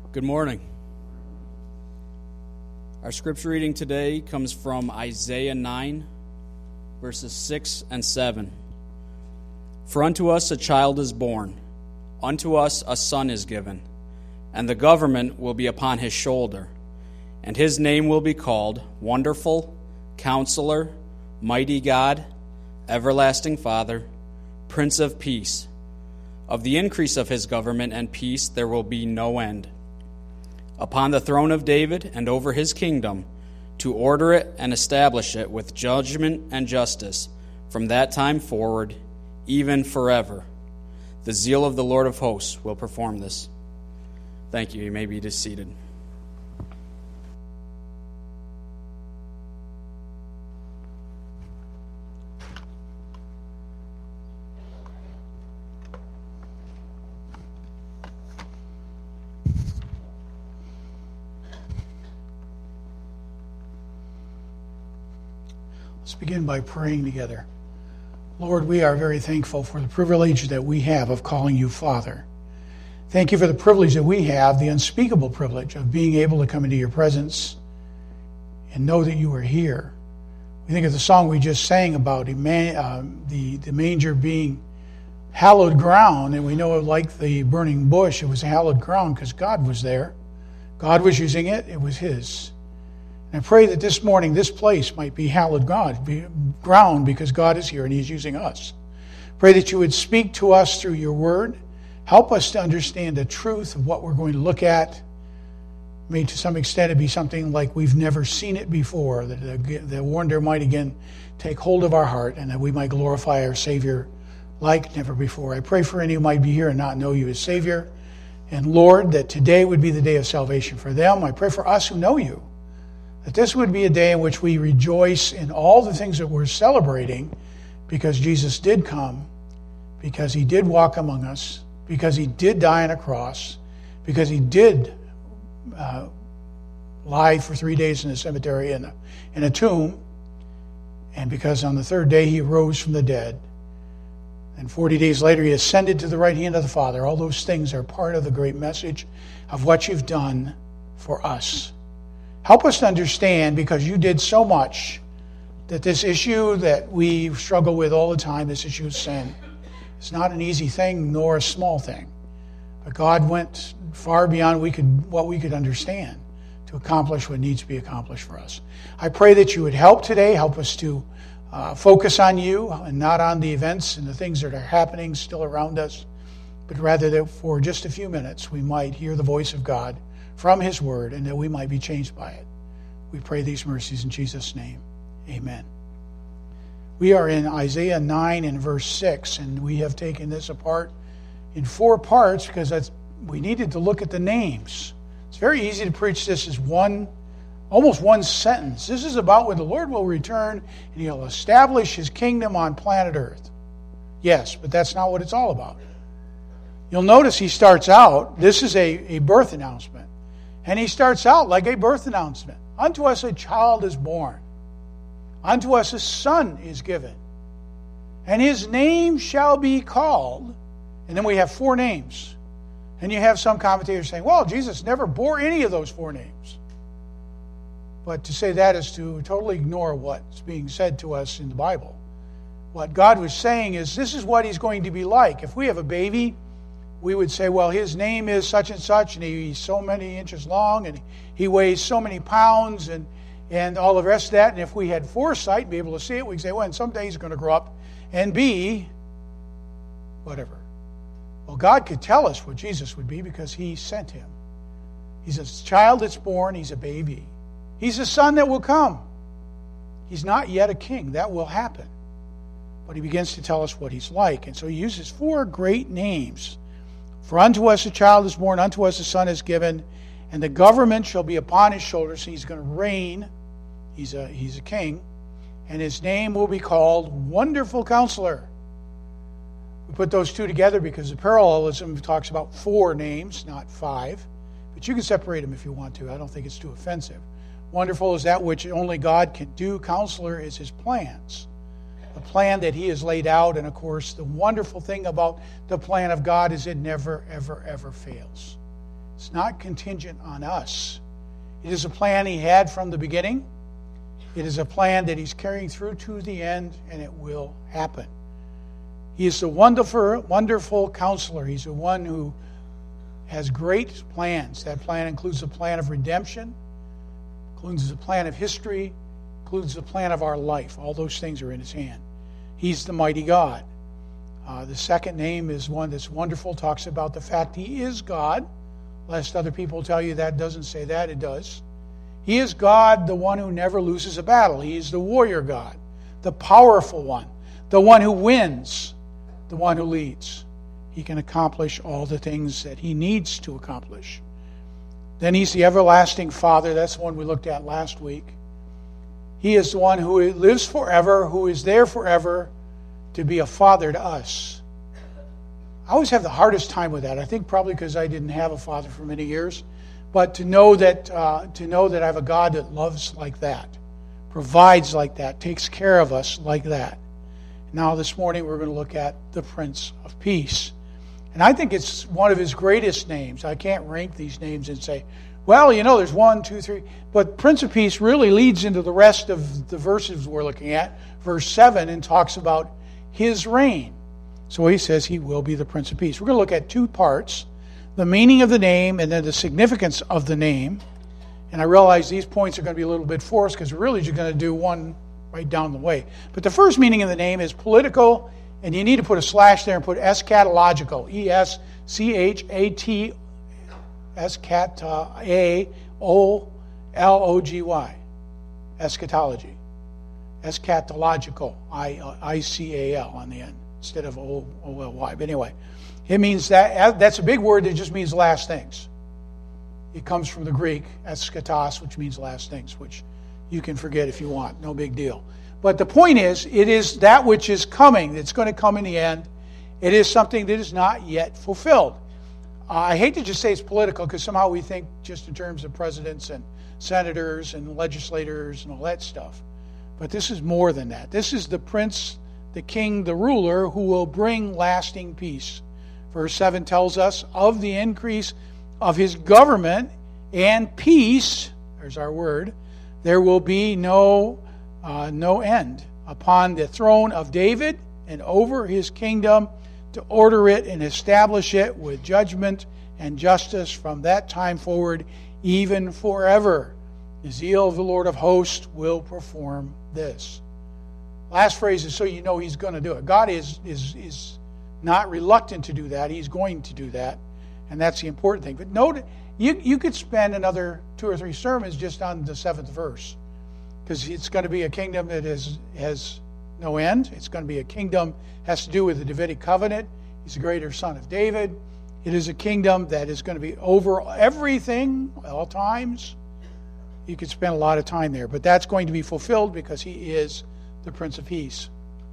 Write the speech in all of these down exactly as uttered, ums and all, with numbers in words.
Good morning. Our scripture reading today comes from Isaiah nine, verses six and seven. For unto us a child is born, unto us a son is given, and the government will be upon his shoulder, and his name will be called Wonderful, Counselor, Mighty God, Everlasting Father, Prince of Peace. Of the increase of his government and peace there will be no end. Upon the throne of David and over his kingdom, to order it and establish it with judgment and justice from that time forward, even forever. The zeal of the Lord of hosts will perform this. Thank you. You may be seated. Let's begin by praying together. Lord, we are very thankful for the privilege that we have of calling you Father. Thank you for the privilege that we have, the unspeakable privilege of being able to come into your presence and know that you are here. We think of the song we just sang about uh, the, the manger being hallowed ground, and we know like the burning bush, it was hallowed ground because God was there. God was using it. It was his. And I pray that this morning, this place might be hallowed God, be ground, because God is here and he's using us. Pray that you would speak to us through your word. Help us to understand the truth of what we're going to look at. May to some extent it be something like we've never seen it before, that the, the wonder might again take hold of our heart and that we might glorify our Savior like never before. I pray for any who might be here and not know you as Savior. And Lord, that today would be the day of salvation for them. I pray for us who know you, that this would be a day in which we rejoice in all the things that we're celebrating because Jesus did come, because he did walk among us, because he did die on a cross, because he did uh, lie for three days in a cemetery in a, in a tomb, and because on the third day he rose from the dead. And forty days later he ascended to the right hand of the Father. All those things are part of the great message of what you've done for us. Help us to understand, because you did so much, that this issue that we struggle with all the time, this issue of sin, is not an easy thing nor a small thing. But God went far beyond we could, what we could understand to accomplish what needs to be accomplished for us. I pray that you would help today, help us to uh, focus on you and not on the events and the things that are happening still around us, but rather that for just a few minutes we might hear the voice of God from his word, and that we might be changed by it. We pray these mercies in Jesus' name. Amen. We are in Isaiah nine and verse six, and we have taken this apart in four parts because that's, we needed to look at the names. It's very easy to preach this as one, almost one sentence. This is about when the Lord will return and he'll establish his kingdom on planet Earth. Yes, but that's not what it's all about. You'll notice he starts out, this is a, a birth announcement. And he starts out like a birth announcement. Unto us a child is born. Unto us a son is given. And his name shall be called. And then we have four names. And you have some commentators saying, well, Jesus never bore any of those four names. But to say that is to totally ignore what's being said to us in the Bible. What God was saying is, this is what he's going to be like. If we have a baby, we would say, well, his name is such and such, and he's so many inches long, and he weighs so many pounds, and, and all the rest of that. And if we had foresight and be able to see it, we'd say, well, and someday he's going to grow up and be whatever. Well, God could tell us what Jesus would be because he sent him. He's a child that's born. He's a baby. He's a son that will come. He's not yet a king. That will happen. But he begins to tell us what he's like. And so he uses four great names. For unto us a child is born, unto us a son is given, and the government shall be upon his shoulders. He's going to reign. He's a, he's a king. And his name will be called Wonderful Counselor. We put those two together because the parallelism talks about four names, not five. But you can separate them if you want to. I don't think it's too offensive. Wonderful is that which only God can do. Counselor is his plans. The plan that he has laid out. And of course, the wonderful thing about the plan of God is it never, ever, ever fails. It's not contingent on us. It is a plan he had from the beginning. It is a plan that he's carrying through to the end, and it will happen. He is the wonderful, wonderful counselor. He's the one who has great plans. That plan includes the plan of redemption, includes the plan of history, includes the plan of our life. All those things are in his hand. He's the mighty God. Uh, the second name is one that's wonderful, talks about the fact he is God. Lest other people tell you that doesn't say that, it does. He is God, the one who never loses a battle. He is the warrior God, the powerful one, the one who wins, the one who leads. He can accomplish all the things that he needs to accomplish. Then he's the everlasting Father. That's the one we looked at last week. He is the one who lives forever, who is there forever to be a father to us. I always have the hardest time with that. I think probably because I didn't have a father for many years. But to know that uh, to know that I have a God that loves like that, provides like that, takes care of us like that. Now this morning we're going to look at the Prince of Peace. And I think it's one of his greatest names. I can't rank these names and say, well, you know, there's one, two, three. But Prince of Peace really leads into the rest of the verses we're looking at. Verse seven, and talks about his reign. So he says he will be the Prince of Peace. We're going to look at two parts. The meaning of the name and then the significance of the name. And I realize these points are going to be a little bit forced because we're really just going to do one right down the way. But the first meaning of the name is political, and you need to put a slash there and put eschatological. E S C H A T Escat A O L O G Y. Eschatology. Eschatological. I C A L on the end instead of O L Y. But anyway, it means that that's a big word that just means last things. It comes from the Greek, eschatos, which means last things, which you can forget if you want. No big deal. But the point is, it is that which is coming. It's going to come in the end. It is something that is not yet fulfilled. Uh, I hate to just say it's political because somehow we think just in terms of presidents and senators and legislators and all that stuff. But this is more than that. This is the prince, the king, the ruler who will bring lasting peace. Verse seven tells us of the increase of his government and peace, there's our word, there will be no uh, no end upon the throne of David and over his kingdom to order it and establish it with judgment and justice from that time forward, even forever. The zeal of the Lord of hosts will perform this. Last phrase is so you know he's going to do it. God is is is not reluctant to do that. He's going to do that. And that's the important thing. But note, you, you could spend another two or three sermons just on the seventh verse. Because it's going to be a kingdom that is, has no end. It's going to be a kingdom that has to do with the Davidic covenant. He's the greater son of David. It is a kingdom that is going to be over everything, all times. You could spend a lot of time there. But that's going to be fulfilled because he is the Prince of Peace.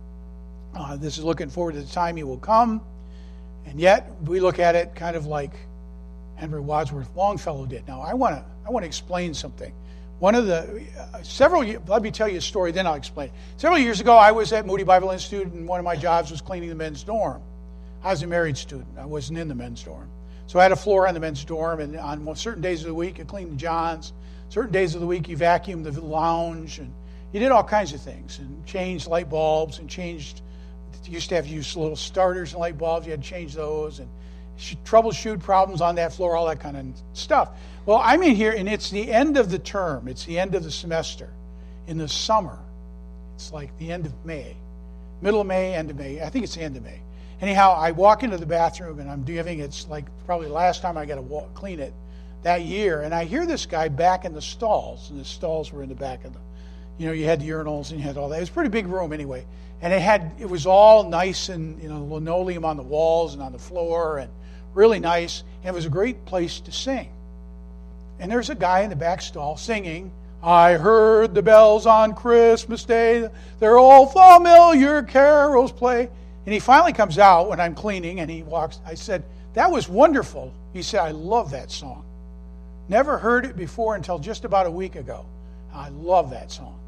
Uh, this is looking forward to the time he will come. And yet, we look at it kind of like Henry Wadsworth Longfellow did. Now, I want to I want to explain something. One of the, uh, several years, let me tell you a story, then I'll explain it. Several years ago, I was at Moody Bible Institute, and one of my jobs was cleaning the men's dorm. I was a married student. I wasn't in the men's dorm. So I had a floor on the men's dorm, and on certain days of the week, you cleaned the johns. Certain days of the week, you vacuumed the lounge, and you did all kinds of things, and changed light bulbs, and changed, you used to have to use little starters and light bulbs. You had to change those, and troubleshoot problems on that floor, all that kind of stuff. Well, I'm in here, and it's the end of the term. It's the end of the semester. In the summer, it's like the end of May. Middle of May, end of May. I think it's the end of May. Anyhow, I walk into the bathroom, and I'm giving, it's like probably the last time I got to walk, clean it that year, and I hear this guy back in the stalls, and the stalls were in the back of the, you know, you had the urinals, and you had all that. It was a pretty big room anyway. And it had, it was all nice and, you know, linoleum on the walls and on the floor, and really nice. And it was a great place to sing. And there's a guy in the back stall singing, I heard the bells on Christmas Day, they're all familiar carols play. And he finally comes out when I'm cleaning, and he walks, I said, that was wonderful. He said, I love that song. Never heard it before until just about a week ago. I love that song.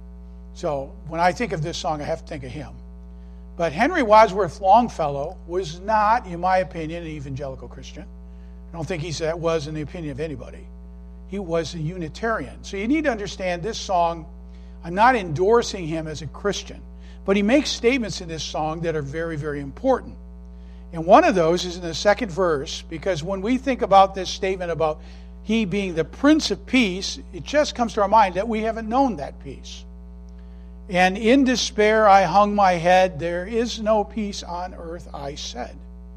So when I think of this song, I have to think of him. But Henry Wadsworth Longfellow was not, in my opinion, an evangelical Christian. I don't think he said that was in the opinion of anybody. He was a Unitarian. So you need to understand this song, I'm not endorsing him as a Christian, but he makes statements in this song that are very, very important. And one of those is in the second verse, because when we think about this statement about he being the Prince of Peace, it just comes to our mind that we haven't known that peace. And in despair I hung my head, there is no peace on earth, I said.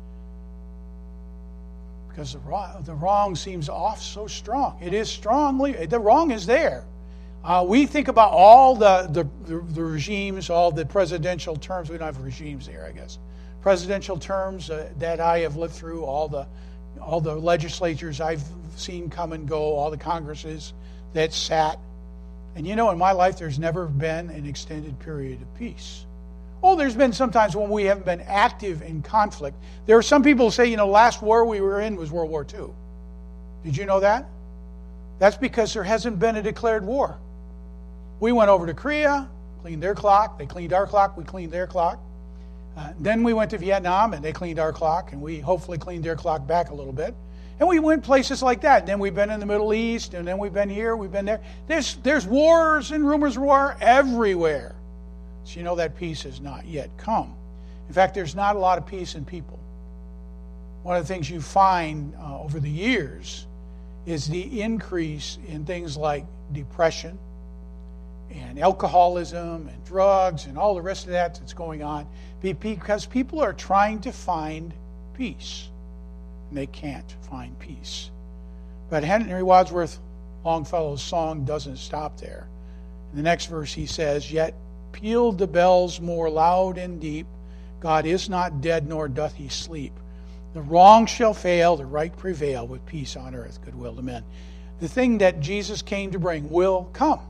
Because the wrong, the wrong seems off so strong. It is strongly, the wrong is there. Uh, we think about all the, the, the, the regimes, all the presidential terms. We don't have regimes here, I guess. Presidential terms uh, that I have lived through, all the all the legislatures I've seen come and go, all the Congresses that sat. And you know, in my life, there's never been an extended period of peace. Oh, there's been sometimes when we haven't been active in conflict. There are some people who say, you know, last war we were in was World War Two. Did you know that? That's because there hasn't been a declared war. We went over to Korea, cleaned their clock. They cleaned our clock. We cleaned their clock. Uh, then we went to Vietnam, and they cleaned our clock, and we hopefully cleaned their clock back a little bit. And we went places like that. And then we've been in the Middle East, and then we've been here, we've been there. There's, there's wars and rumors of war everywhere. So you know that peace has not yet come. In fact, there's not a lot of peace in people. One of the things you find uh, over the years is the increase in things like depression and alcoholism and drugs and all the rest of that that's going on, because people are trying to find peace, and they can't find peace. But Henry Wadsworth Longfellow's song doesn't stop there. In the next verse he says, "Yet pealed the bells more loud and deep, God is not dead, nor doth he sleep. The wrong shall fail, the right prevail, with peace on earth, goodwill to men." The thing that Jesus came to bring will come.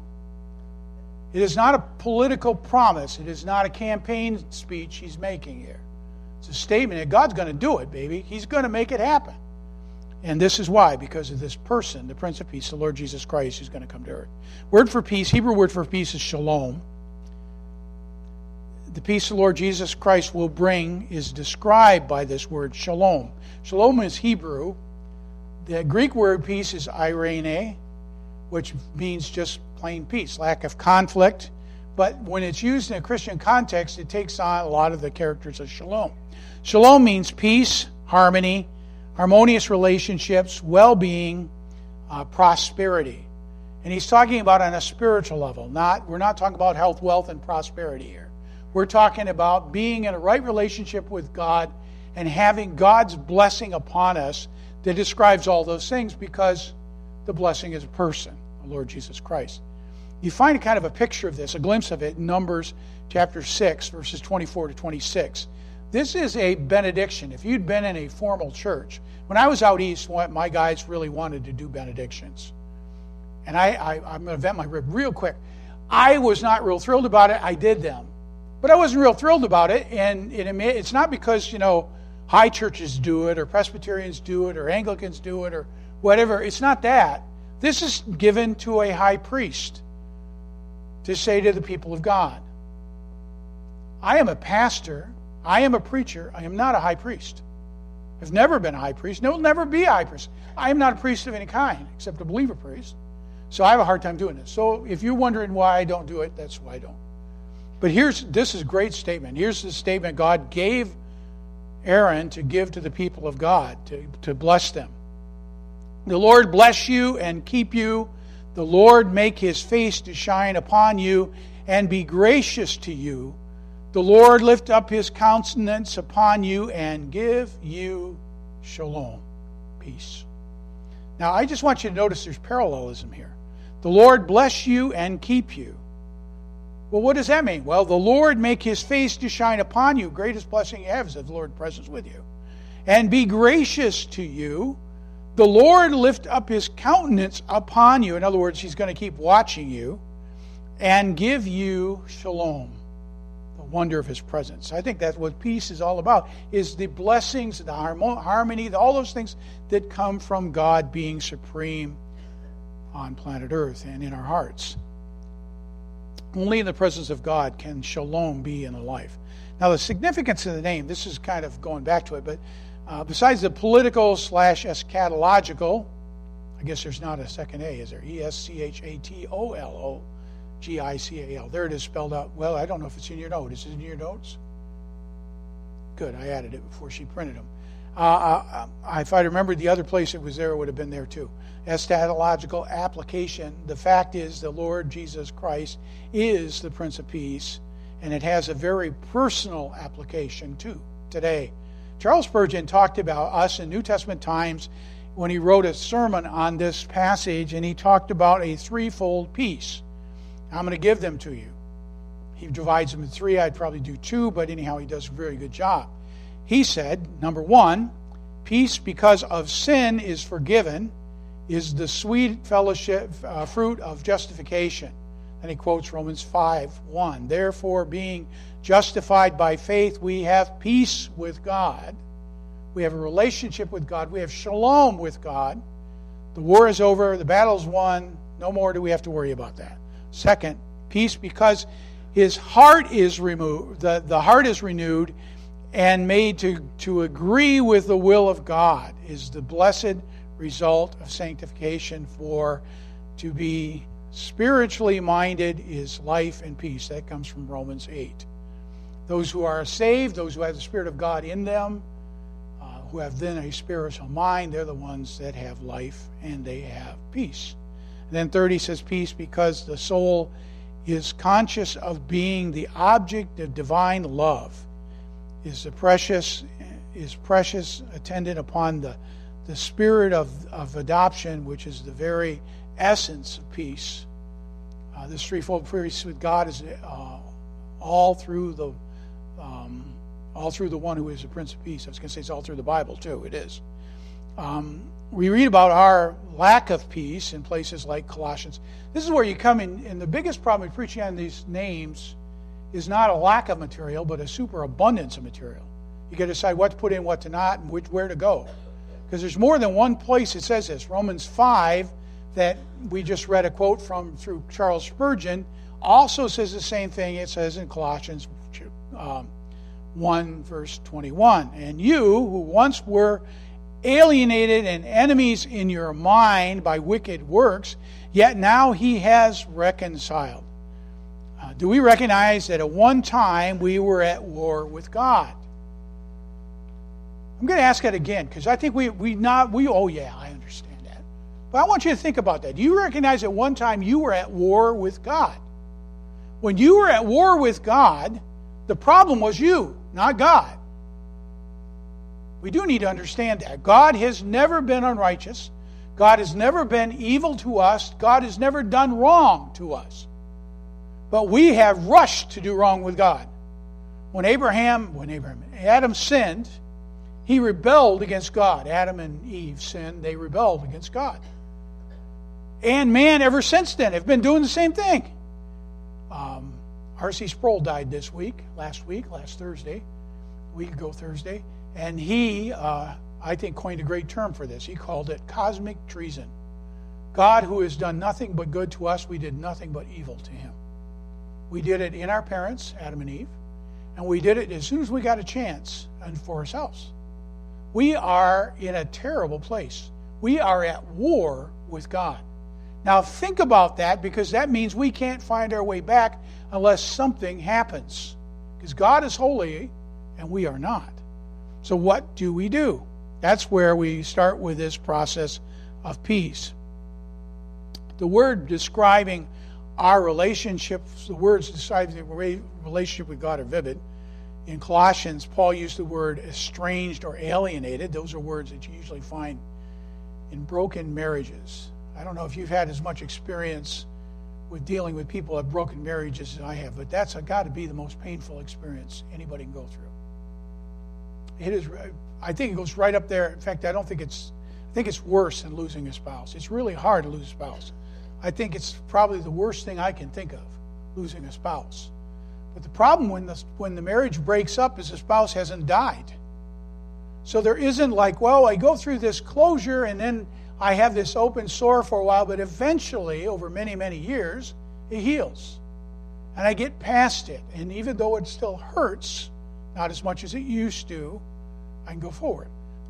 It is not a political promise. It is not a campaign speech he's making here. It's a statement that God's going to do it, baby. He's going to make it happen. And this is why, because of this person, the Prince of Peace, the Lord Jesus Christ, who's going to come to earth. Word for peace, Hebrew word for peace is shalom. The peace the Lord Jesus Christ will bring is described by this word shalom. Shalom is Hebrew. The Greek word peace is eirene, which means just plain peace, lack of conflict. But when it's used in a Christian context, it takes on a lot of the characters of shalom. Shalom means peace, harmony, harmonious relationships, well-being, uh, prosperity. And he's talking about on a spiritual level. Not we're not talking about health, wealth, and prosperity here. We're talking about being in a right relationship with God and having God's blessing upon us that describes all those things, because the blessing is a person, the Lord Jesus Christ. You find a kind of a picture of this, a glimpse of it in Numbers chapter six, verses twenty-four to twenty-six. This is a benediction. If you'd been in a formal church, when I was out east, my guys really wanted to do benedictions. And I, I, I'm going to vent my rib real quick. I was not real thrilled about it. I did them. But I wasn't real thrilled about it. And it, it's not because, you know, high churches do it, or Presbyterians do it, or Anglicans do it, or whatever. It's not that. This is given to a high priest to say to the people of God, I am a pastor, I am a preacher, I am not a high priest. I've never been a high priest, and will never be a high priest. I am not a priest of any kind, except a believer priest. So I have a hard time doing this. So if you're wondering why I don't do it, that's why I don't. But here's this is a great statement. Here's the statement God gave Aaron to give to the people of God, to, to bless them. The Lord bless you and keep you. The Lord make his face to shine upon you and be gracious to you. The Lord lift up his countenance upon you and give you shalom, peace. Now, I just want you to notice there's parallelism here. The Lord bless you and keep you. Well, what does that mean? Well, the Lord make his face to shine upon you. Greatest blessing you have is that the Lord presence with you. And be gracious to you. The Lord lift up his countenance upon you. In other words, he's going to keep watching you. And give you shalom, the wonder of his presence. I think that's what peace is all about, is the blessings, the harmony, all those things that come from God being supreme on planet Earth and in our hearts. Only in the presence of God can shalom be in a life. Now, the significance of the name, this is kind of going back to it, but Uh, besides the political slash eschatological, I guess there's not a second A, is there? E S C H A T O L O G I C A L. There it is spelled out. Well, I don't know if it's in your note. Is it in your notes? Good, I added it before she printed them. Uh, uh, if I remembered the other place it was there, it would have been there too. Eschatological application. The fact is the Lord Jesus Christ is the Prince of Peace, and it has a very personal application too today. Charles Spurgeon talked about us in New Testament times when he wrote a sermon on this passage, and he talked about a threefold peace. I'm going to give them to you. He divides them in three. I'd probably do two, but anyhow, he does a very good job. He said, number one, peace because of sin is forgiven is the sweet fellowship uh, fruit of justification. And he quotes Romans five one. Therefore, being justified by faith, we have peace with God. We have a relationship with God. We have shalom with God. The war is over. The battle's won. No more do we have to worry about that. Second, peace because his heart is removed. The, the heart is renewed and made to, to agree with the will of God is the blessed result of sanctification. For to be spiritually minded is life and peace. That comes from Romans eight. Those who are saved, those who have the Spirit of God in them, uh, who have then a spiritual mind, they're the ones that have life and they have peace. And then third, he says peace because the soul is conscious of being the object of divine love, is the precious, is precious attendant upon the, the spirit of, of adoption, which is the very essence of peace. Uh, this threefold peace with God is uh, all through the um, all through the one who is the Prince of Peace. I was going to say it's all through the Bible too. It is. Um, we read about our lack of peace in places like Colossians. This is where you come in, and the biggest problem with preaching on these names is not a lack of material, but a superabundance of material. You got to decide what to put in, what to not, and which, where to go. Because there's more than one place it says this. Romans five, that we just read a quote from through Charles Spurgeon, also says the same thing it says in Colossians um, one, verse twenty-one. And you, who once were alienated and enemies in your mind by wicked works, yet now he has reconciled. Uh, do we recognize that at one time we were at war with God? I'm going to ask that again, because I think we we not we oh yeah, I understand that. But I want you to think about that. Do you recognize at one time you were at war with God? When you were at war with God, the problem was you, not God. We do need to understand that. God has never been unrighteous. God has never been evil to us. God has never done wrong to us. But we have rushed to do wrong with God. When Abraham, when Abraham, Adam sinned, he rebelled against God. Adam and Eve sinned. They rebelled against God. And man, ever since then, have been doing the same thing. Um, R C Sproul died this week, last week, last Thursday, a week ago Thursday. And he, uh, I think, coined a great term for this. He called it cosmic treason. God, who has done nothing but good to us, we did nothing but evil to him. We did it in our parents, Adam and Eve, and we did it as soon as we got a chance and for ourselves. We are in a terrible place. We are at war with God. Now think about that, because that means we can't find our way back unless something happens. Because God is holy and we are not. So what do we do? That's where we start with this process of peace. The word describing our relationships, the words describing the relationship with God are vivid. In Colossians, Paul used the word estranged or alienated. Those are words that you usually find in broken marriages. I don't know if you've had as much experience with dealing with people who have broken marriages as I have, but that's got to be the most painful experience anybody can go through. It is. I think it goes right up there. In fact, I don't think it's. I think it's worse than losing a spouse. It's really hard to lose a spouse. I think it's probably the worst thing I can think of, losing a spouse. But the problem when the when the marriage breaks up is the spouse hasn't died. So there isn't like, well, I go through this closure and then I have this open sore for a while, but eventually, over many, many years, it heals. And I get past it. And even though it still hurts, not as much as it used to, I can go forward.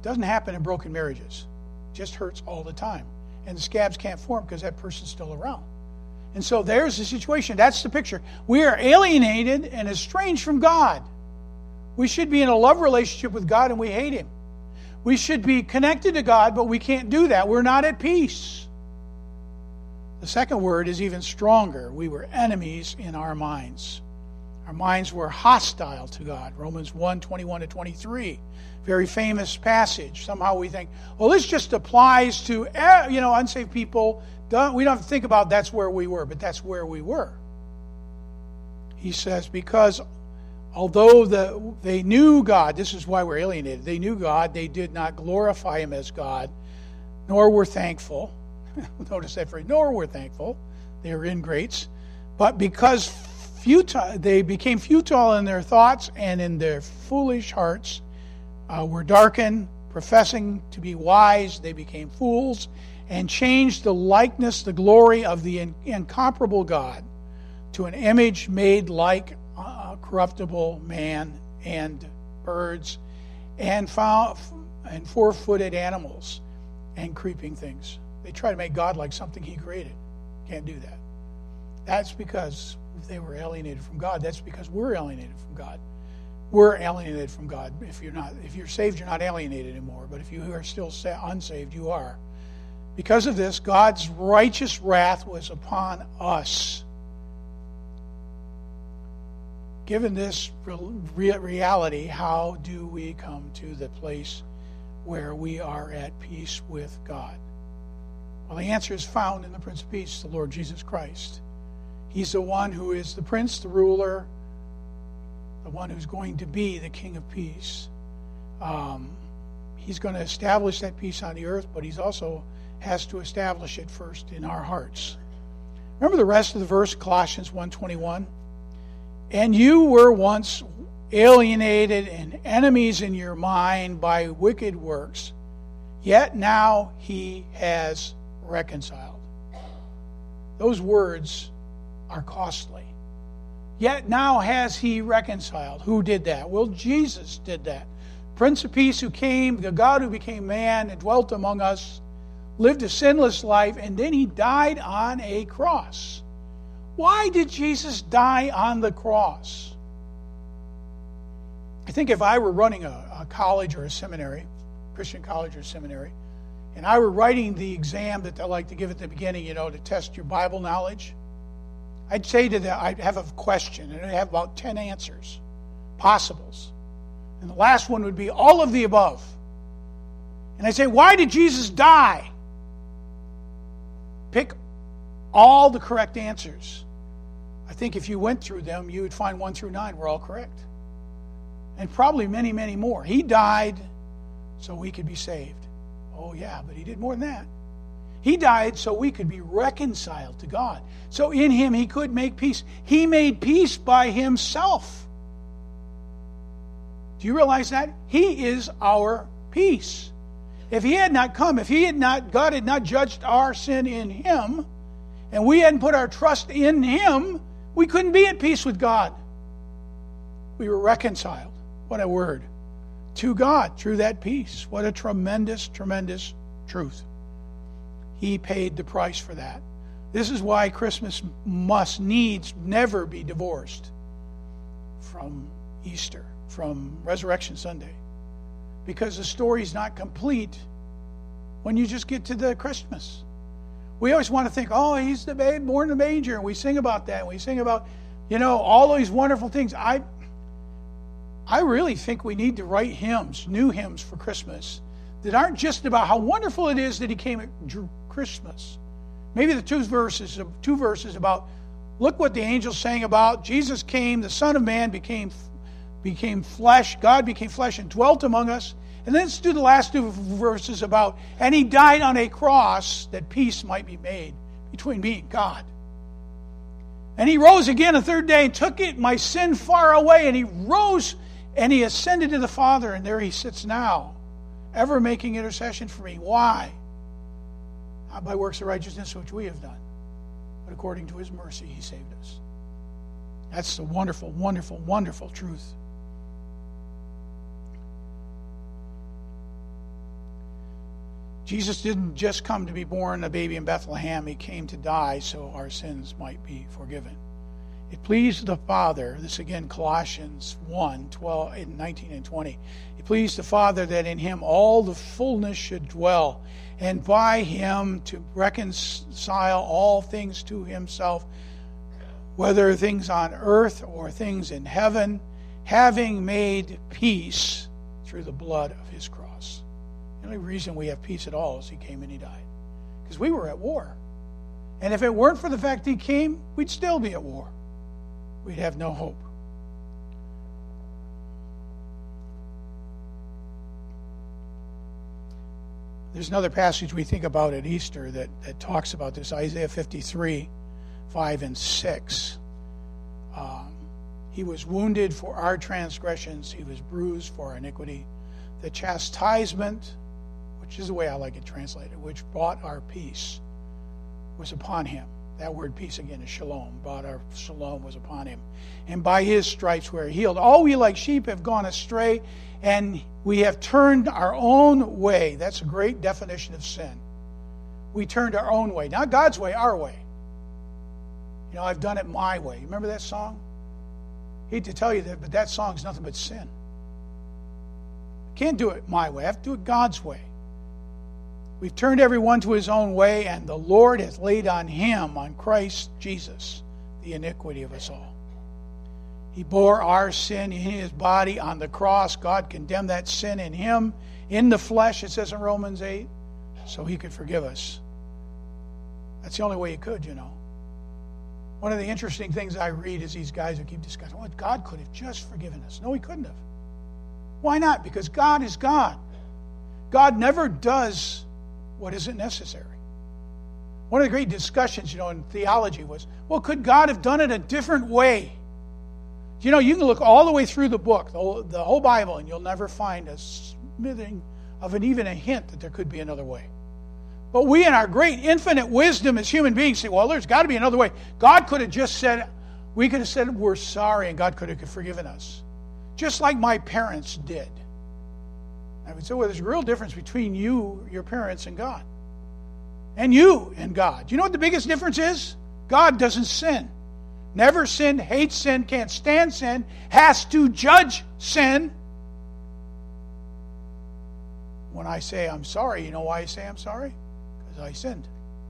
Doesn't happen in broken marriages. It just hurts all the time. And the scabs can't form because that person's still around. And so there's the situation. That's the picture. We are alienated and estranged from God. We should be in a love relationship with God and we hate Him. We should be connected to God, but we can't do that. We're not at peace. The second word is even stronger. We were enemies in our minds. Our minds were hostile to God. Romans one, twenty-one to twenty-three. Very famous passage. Somehow we think, well, this just applies to, you know, unsaved people. Don't, we don't have to think about that's where we were, but that's where we were. He says, because although the, they knew God, this is why we're alienated. They knew God, they did not glorify Him as God, nor were thankful. Notice that phrase, nor were thankful. They were ingrates. But because futile, they became futile in their thoughts and in their foolish hearts, uh, were darkened, professing to be wise, they became fools, and changed the likeness, the glory of the in- incomparable God to an image made like uh, corruptible man and birds and, found, and four-footed animals and creeping things. They try to make God like something He created. Can't do that. That's because they were alienated from God. That's because we're alienated from God. We're alienated from God. If you're not, if you're saved, you're not alienated anymore. But if you are still unsaved, you are. Because of this, God's righteous wrath was upon us. Given this reality, how do we come to the place where we are at peace with God? Well, the answer is found in the Prince of Peace, the Lord Jesus Christ. He's the one who is the Prince, the ruler, the one who's going to be the King of Peace. Um, he's going to establish that peace on the earth, but He's also has to establish it first in our hearts. Remember the rest of the verse, Colossians one twenty-one? And you were once alienated and enemies in your mind by wicked works, yet now He has reconciled. Those words are costly. Yet now has He reconciled. Who did that? Well, Jesus did that. Prince of Peace who came, the God who became man and dwelt among us, lived a sinless life, and then He died on a cross. Why did Jesus die on the cross? I think if I were running a, a college or a seminary, Christian college or seminary, and I were writing the exam that they like to give at the beginning, you know, to test your Bible knowledge, I'd say to them, I'd have a question, and I'd have about ten answers, possibles. And the last one would be all of the above. And I'd say, why did Jesus die? Pick all the correct answers. I think if you went through them, you would find one through nine were all correct. And probably many, many more. He died so we could be saved. Oh yeah, but He did more than that. He died so we could be reconciled to God. So in Him He could make peace. He made peace by Himself. Do you realize that? He is our peace. If He had not come, if He had not, God had not judged our sin in Him, and we hadn't put our trust in Him, we couldn't be at peace with God. We were reconciled. What a word. To God through that peace. What a tremendous, tremendous truth. He paid the price for that. This is why Christmas must needs never be divorced from Easter, from Resurrection Sunday. Because the story's not complete when you just get to the Christmas. We always want to think, oh, He's the babe born in the manger, and we sing about that. And we sing about, you know, all these wonderful things. I I really think we need to write hymns, new hymns for Christmas, that aren't just about how wonderful it is that He came at Christmas. Maybe the two verses, two verses about, look what the angels sang about. Jesus came, the Son of Man became became flesh. God became flesh and dwelt among us. And then let's do the last two verses about, and He died on a cross that peace might be made between me and God. And He rose again a third day and took it, my sin far away. And He rose and He ascended to the Father, and there He sits now, ever making intercession for me. Why? Not by works of righteousness which we have done, but according to His mercy He saved us. That's the wonderful, wonderful, wonderful truth. Jesus didn't just come to be born a baby in Bethlehem. He came to die so our sins might be forgiven. It pleased the Father, this again Colossians one, twelve, nineteen and twenty. It pleased the Father that in him all the fullness should dwell, and by him to reconcile all things to himself, whether things on earth or things in heaven, having made peace through the blood of his cross. The only reason we have peace at all is he came and he died. Because we were at war. And if it weren't for the fact he came, we'd still be at war. We'd have no hope. There's another passage we think about at Easter that, that talks about this, Isaiah fifty-three, five and six. Um, he was wounded for our transgressions. He was bruised for our iniquity. The chastisement, which is the way I like it translated, which brought our peace, was upon him. That word peace again is shalom. Brought our shalom was upon him. And by his stripes we are healed. All we like sheep have gone astray, and we have turned our own way. That's a great definition of sin. We turned our own way. Not God's way, our way. You know, I've done it my way. Remember that song? I hate to tell you that, but that song's nothing but sin. I can't do it my way. I have to do it God's way. We've turned everyone to his own way, and the Lord has laid on him, on Christ Jesus, the iniquity of us all. He bore our sin in his body on the cross. God condemned that sin in him, in the flesh, it says in Romans eight, so he could forgive us. That's the only way he could, you know. One of the interesting things I read is these guys who keep discussing, well, God could have just forgiven us. No, he couldn't have. Why not? Because God is God. God never does what isn't necessary. One of the great discussions, you know, in theology was, well, could God have done it a different way? You know, you can look all the way through the book, the whole, the whole Bible, and you'll never find a smithing of an even a hint that there could be another way. But we, in our great infinite wisdom as human beings, say, well, there's got to be another way. God could have just said, we could have said, we're sorry, and God could have forgiven us. Just like my parents did. I would say, well, there's a real difference between you, your parents, and God. And you and God. You know what the biggest difference is? God doesn't sin. Never sinned, hates sin, can't stand sin, has to judge sin. When I say I'm sorry, you know why I say I'm sorry? Because I sinned.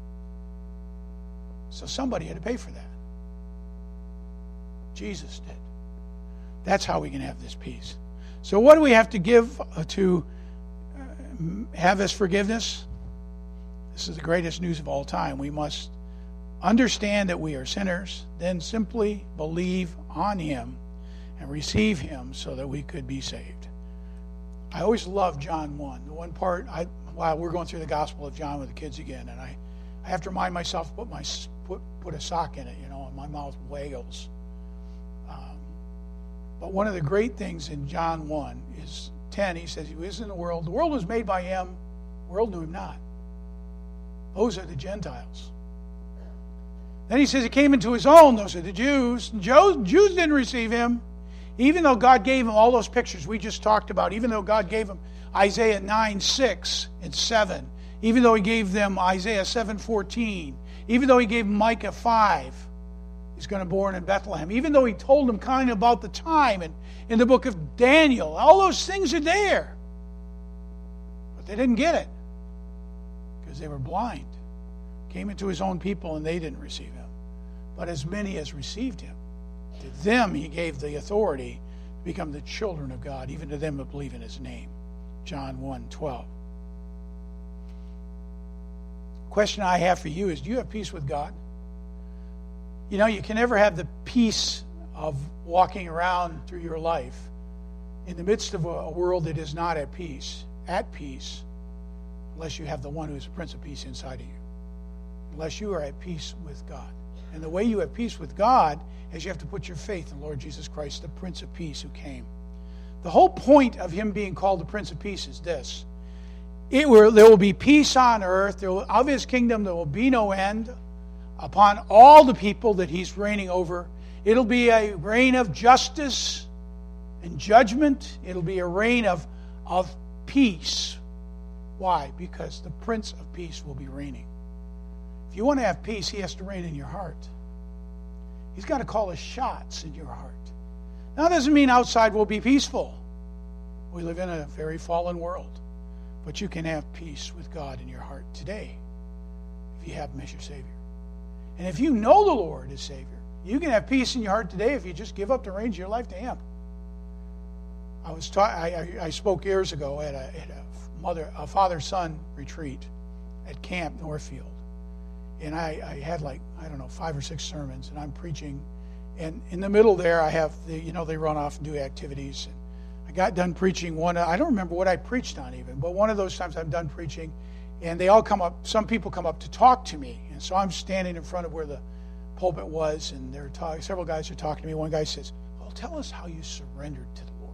So somebody had to pay for that. Jesus did. That's how we can have this peace. So what do we have to give to have this forgiveness? This is the greatest news of all time. We must understand that we are sinners, then simply believe on him and receive him so that we could be saved. I always love John one. The one part, I, while we're going through the Gospel of John with the kids again, and I, I have to remind myself to put, my, put, put a sock in it, you know, and my mouth waggles. Um, but one of the great things in John one is ten. He says, he was in the world. The world was made by him. The world knew him not. Those are the Gentiles. Then he says he came into his own. Those are the Jews. And Jews didn't receive him. Even though God gave him all those pictures we just talked about. Even though God gave him Isaiah nine, six and seven. Even though he gave them Isaiah seven, fourteen. Even though he gave them Micah five. He's going to be born in Bethlehem. Even though he told them kind of about the time and in the book of Daniel. All those things are there. But they didn't get it. Because they were blind. Came into his own people and they didn't receive him. But as many as received him, to them he gave the authority to become the children of God, even to them that believe in his name. John one, twelve. Question I have for you is, do you have peace with God? You know, you can never have the peace of walking around through your life in the midst of a world that is not at peace, at peace, unless you have the one who is the Prince of Peace inside of you. Unless you are at peace with God. And the way you have peace with God is you have to put your faith in the Lord Jesus Christ, the Prince of Peace who came. The whole point of him being called the Prince of Peace is this. It will, there will be peace on earth. There will, of his kingdom there will be no end upon all the people that he's reigning over. It'll be a reign of justice and judgment. It'll be a reign of, of peace Why? Because the Prince of Peace will be reigning. If you want to have peace, he has to reign in your heart. He's got to call the shots in your heart. Now, that doesn't mean outside will be peaceful. We live in a very fallen world. But you can have peace with God in your heart today if you have him as your Savior. And if you know the Lord as Savior, you can have peace in your heart today if you just give up the reins of your life to him. I was ta- I, I, I spoke years ago at a, at a mother, a father-son retreat at Camp Northfield. And I, I had like, I don't know, five or six sermons, and I'm preaching. And in the middle there, I have, the, you know, they run off and do activities. And I got done preaching one, I don't remember what I preached on even, but one of those times I'm done preaching, and they all come up, some people come up to talk to me. And so I'm standing in front of where the pulpit was, and they're talking, several guys are talking to me. One guy says, well, tell us how you surrendered to the Lord.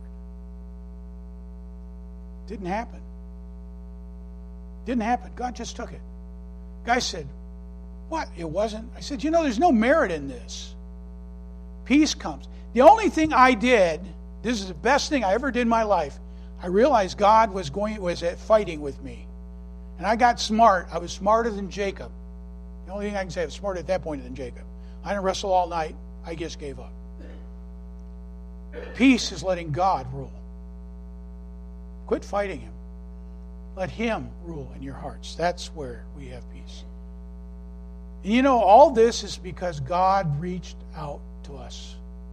Didn't happen. Didn't happen. God just took it. Guy said, what? It wasn't? I said, you know, there's no merit in this. Peace comes. The only thing I did, this is the best thing I ever did in my life, I realized God was going was at fighting with me. And I got smart. I was smarter than Jacob. The only thing I can say, I was smarter at that point than Jacob. I didn't wrestle all night. I just gave up. Peace is letting God rule. Quit fighting him. Let him rule in your hearts. That's where we have peace. And you know, all this is because God reached out to us.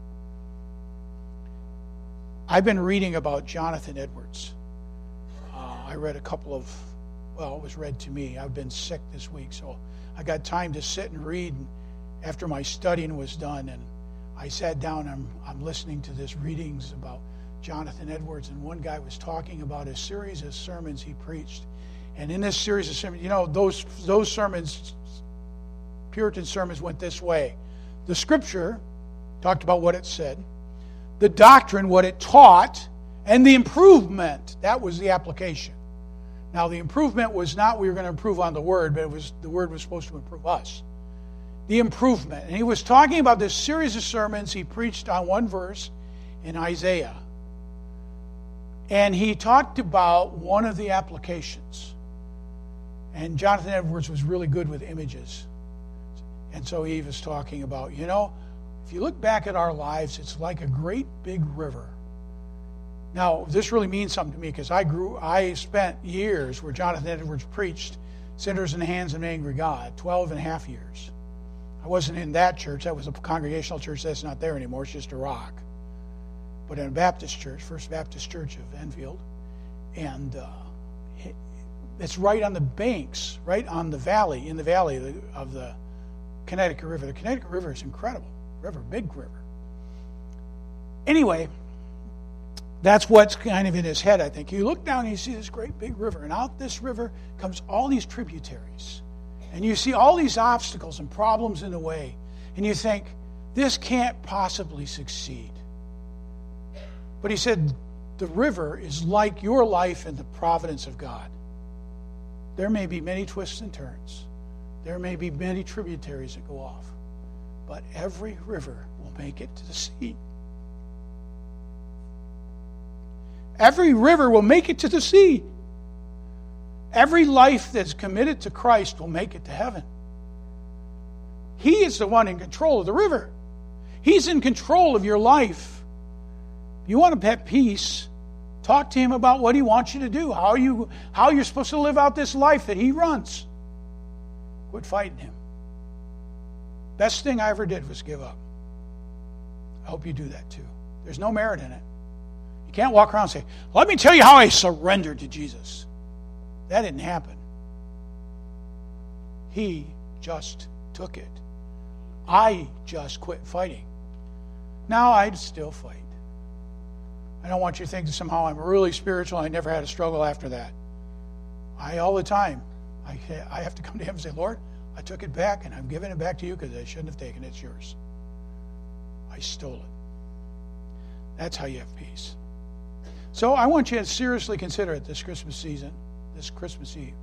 I've been reading about Jonathan Edwards. Uh, I read a couple of, well, it was read to me. I've been sick this week, so I got time to sit and read after my studying was done. And I sat down, I'm, I'm listening to this readings about Jonathan Edwards, and one guy was talking about a series of sermons he preached. And in this series of sermons, you know, those those sermons, Puritan sermons, went this way. The Scripture talked about what it said, the doctrine, what it taught, and the improvement. That was the application. Now, the improvement was not we were going to improve on the Word, but it was the Word was supposed to improve us. The improvement. And he was talking about this series of sermons he preached on one verse in Isaiah. And he talked about one of the applications. And Jonathan Edwards was really good with images. And so he was talking about, you know, if you look back at our lives, it's like a great big river. Now, this really means something to me because I grew, I spent years where Jonathan Edwards preached Sinners in the Hands of an Angry God, twelve and a half years. I wasn't in that church. That was a congregational church that's not there anymore. It's just a rock. But in a Baptist church, First Baptist Church of Enfield. And uh, it, it's right on the banks, right on the valley, in the valley of the, of the Connecticut River. The Connecticut River is incredible. River, big river. Anyway, that's what's kind of in his head, I think. You look down and you see this great big river, and out this river comes all these tributaries. And you see all these obstacles and problems in the way. And you think, this can't possibly succeed. But he said, the river is like your life in the providence of God. There may be many twists and turns. There may be many tributaries that go off. But every river will make it to the sea. Every river will make it to the sea. Every life that's committed to Christ will make it to heaven. He is the one in control of the river. He's in control of your life. If you want to have peace, talk to him about what he wants you to do, how you how you're supposed to live out this life that he runs. Quit fighting him. Best thing I ever did was give up. I hope you do that too. There's no merit in it. You can't walk around and say, let me tell you how I surrendered to Jesus. That didn't happen. He just took it. I just quit fighting. Now I'd still fight. I don't want you to think that somehow I'm really spiritual and I never had a struggle after that. I, all the time, I, I have to come to him and say, Lord, I took it back and I'm giving it back to you because I shouldn't have taken it. It's yours. I stole it. That's how you have peace. So I want you to seriously consider it this Christmas season, this Christmas Eve.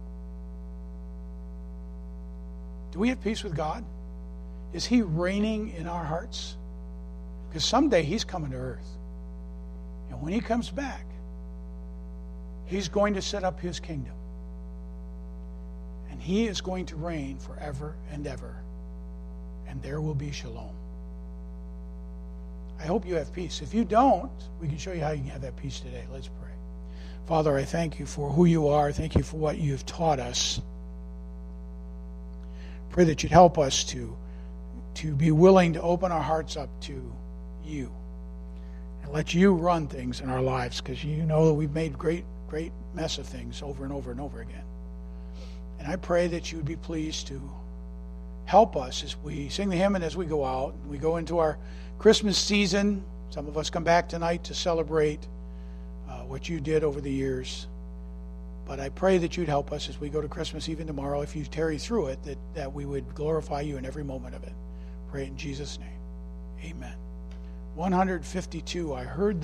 Do we have peace with God? Is he reigning in our hearts? Because someday he's coming to earth. And when he comes back, he's going to set up his kingdom. And he is going to reign forever and ever. And there will be shalom. I hope you have peace. If you don't, we can show you how you can have that peace today. Let's pray. Father, I thank you for who you are. Thank you for what you've taught us. Pray that you'd help us to, to be willing to open our hearts up to you and let you run things in our lives, because you know that we've made great, great mess of things over and over and over again. And I pray that you would be pleased to help us as we sing the hymn and as we go out. We go into our Christmas season. Some of us come back tonight to celebrate uh, what you did over the years. But I pray that you'd help us as we go to Christmas even tomorrow, if you tarry through it, that, that we would glorify you in every moment of it. Pray it in Jesus' name. Amen. one fifty-two, I heard